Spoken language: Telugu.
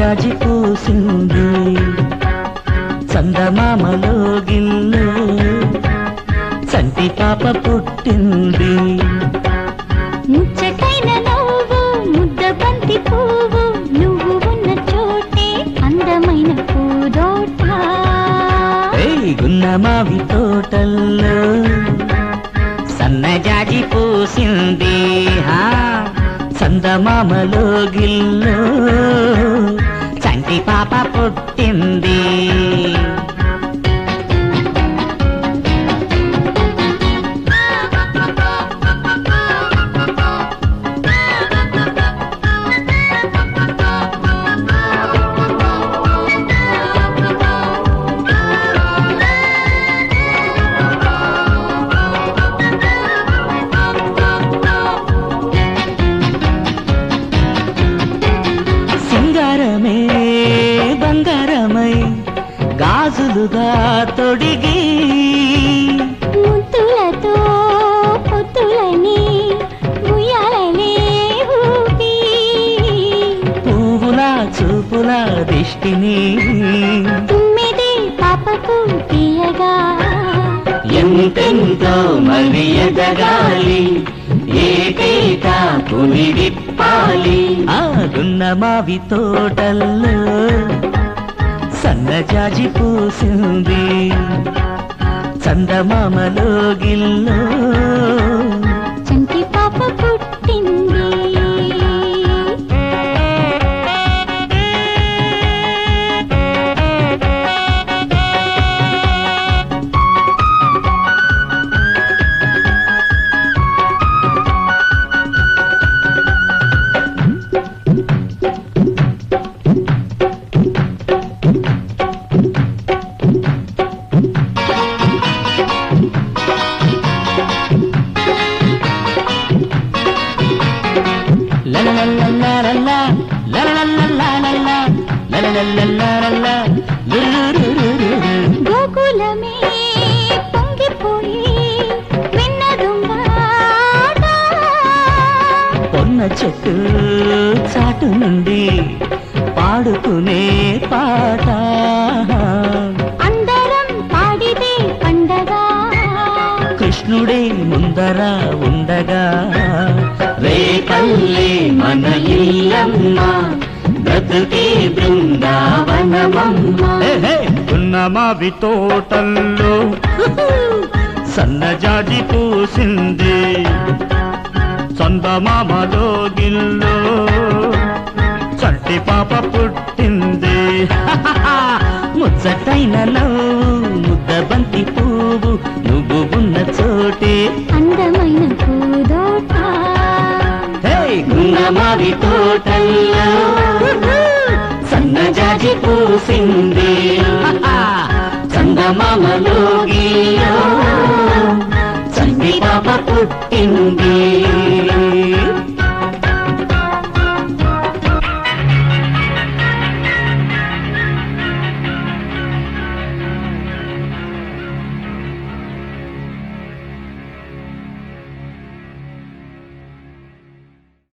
సన్నజాజి పూసింది చందమామలో గిల్లు చంటి పాప పుట్టింది ముచ్చటైన నవ్వు ముద్ద బంతి పువ్వు నువ్వు ఉన్న చోటే అందమైన పూదోట గున్నమావి తోటల్లో సన్నజాజి పూసింది చందమామలో గిల్లు చంటి పాప పుట్టింది సింగారమే బంగారమై గాజులుగా తొడిగి ముద్దులతో పొత్తులని ఉయ్యాలనే ఊపి పువ్వుల చూపుల దిష్టిని తుమ్మిది పాపకు తీయగా ఎంతెంతో మరి ఎదగాలి ఏటేటా పులి విప్పాలి గున్నమావి తోటల్లో సన్నజాజి పూసింది చందమామలో గిల్లు చంటి పాప పుట్టింది గోకులమే పొంగిపోయి విన్నదుంగాట పొన్న చెట్టు చాటు నుండి పాడుకునే పాట అందరం పాడితే పండగ కృష్ణుడే ముందర ఉండగా రేపల్లే మన ఇల్లమ్మ బ్రతుకే బృందావనమమ్మ గున్నమావి తోటల్లో సన్నజాజి పూసింది చందమామలో గిల్లు చంటి పాప పుట్టింది ముచ్చటైన నవ్వు ముద్ద బంతి పువ్వు నువ్వు ఉన్న చోటే అందమైన పూదోట గున్నమావి తోటల్లో సన్నజాజి పూసింది చందమామలో గిల్లు చంటి పాప పుట్టింది